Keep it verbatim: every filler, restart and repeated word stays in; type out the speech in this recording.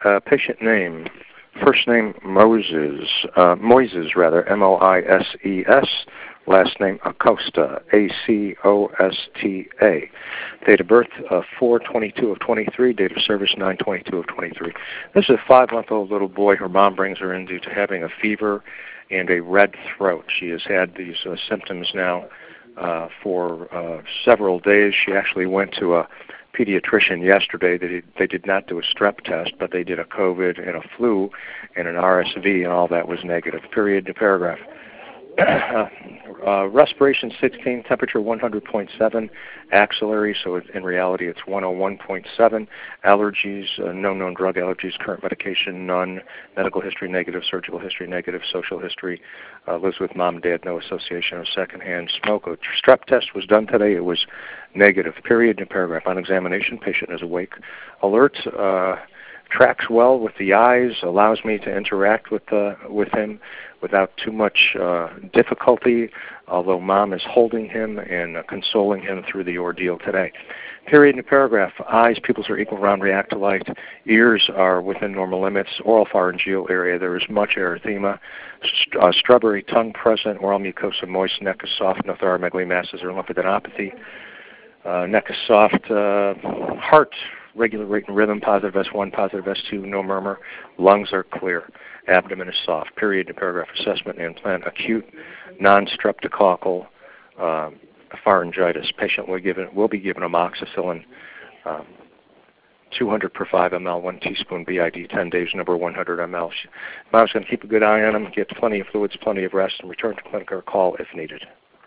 uh, patient name, first name Moses, uh, Moises rather, M O I S E S, last name Acosta, A C O S T A. Date of birth, uh, four twenty-two of twenty-three, date of service, nine twenty-two of twenty-three. This is a five-month-old little boy. Her mom brings her in due to having a fever and a red throat. She has had these uh, symptoms now uh, for uh, several days. She actually went to a pediatrician yesterday. They did, they did not do a strep test, but they did a COVID and a flu and an R S V, and all that was negative. Period to paragraph. uh, uh, respiration sixteen, temperature one hundred point seven, axillary, so it, in reality it's one oh one point seven. Allergies, uh, no known drug allergies, current medication, none. Medical history negative, surgical history negative, social history, uh, lives with mom, dad, no association or secondhand smoke. A strep test was done today, it was negative. Period in paragraph. On examination, patient is awake, alert, uh, tracks well with the eyes, allows me to interact with uh, with him without too much uh, difficulty, although mom is holding him and uh, consoling him through the ordeal today. Period in the paragraph. Eyes, pupils are equal, round, react to light. Ears are within normal limits. Oral pharyngeal area, there is much erythema. St- uh, strawberry tongue present. Oral mucosa moist. Neck is soft. No thyromegaly masses or lymphadenopathy. Uh, neck is soft. Uh, heart, regular rate and rhythm, positive S one, positive S two, no murmur. Lungs are clear. Abdomen is soft. Period in paragraph. Assessment and implant. Acute, non-streptococcal uh, pharyngitis. Patient will, given, will be given amoxicillin, um, two hundred per five milliliters, one teaspoon B I D, ten days, number one hundred milliliters. Mom's going to keep a good eye on him, get plenty of fluids, plenty of rest, and return to clinic or call if needed.